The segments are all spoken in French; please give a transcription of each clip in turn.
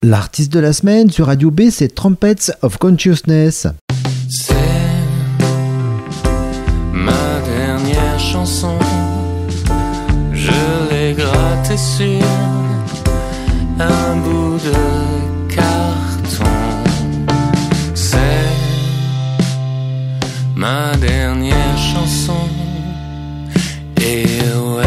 L'artiste de la semaine sur Radio B, c'est Trumpets of Consciousness. C'est ma dernière chanson, je l'ai grattée sur un bout de carton. C'est ma dernière chanson, et ouais.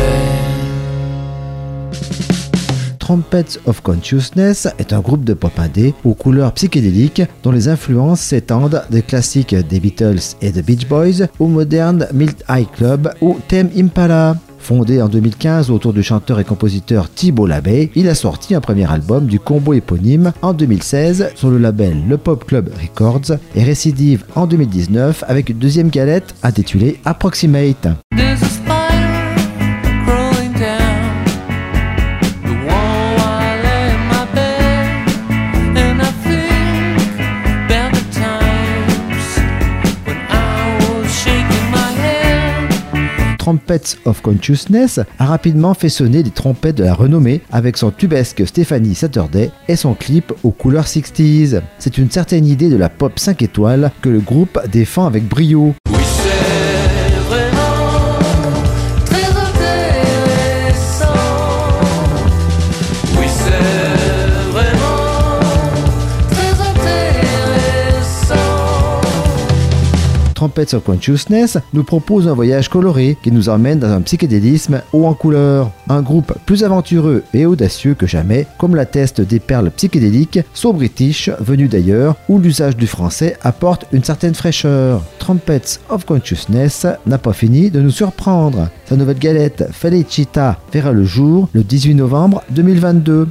Trumpets of Consciousness est un groupe de pop indé aux couleurs psychédéliques dont les influences s'étendent des classiques des Beatles et The Beach Boys au moderne Milt High Club ou Tame Impala. Fondé en 2015 autour du chanteur et compositeur Thibault Labey, il a sorti un premier album du combo éponyme en 2016 sur le label Le Pop Club Records et récidive en 2019 avec une deuxième galette intitulée Approximate. Trumpets of Consciousness a rapidement fait sonner les trompettes de la renommée avec son tubesque Stéphanie Saturday et son clip aux couleurs 60s. C'est une certaine idée de la pop 5 étoiles que le groupe défend avec brio. Oui, c'est vraiment très intéressant. Oui, c'est vraiment très intéressant. Trumpets of Consciousness nous propose un voyage coloré qui nous emmène dans un psychédélisme haut en couleurs. Un groupe plus aventureux et audacieux que jamais, comme l'attestent des perles psychédéliques so british venues d'ailleurs, où l'usage du français apporte une certaine fraîcheur. Trumpets of Consciousness n'a pas fini de nous surprendre. Sa nouvelle galette Felicita verra le jour le 18 novembre 2022.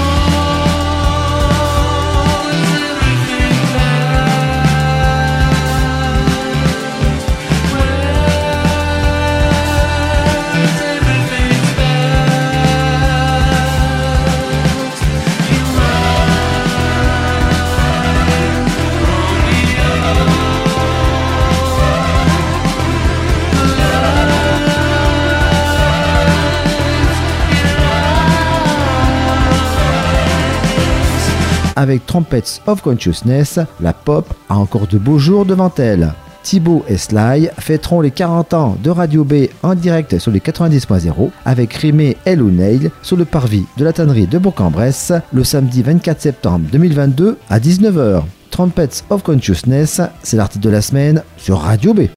Avec Trumpets of Consciousness, la pop a encore de beaux jours devant elle. Thibault et Sly fêteront les 40 ans de Radio B en direct sur les 90.0 avec Rimé et Lou Nail sur le parvis de la tannerie de Bourg-en-Bresse le samedi 24 septembre 2022 à 19h. Trumpets of Consciousness, c'est l'artiste de la semaine sur Radio B.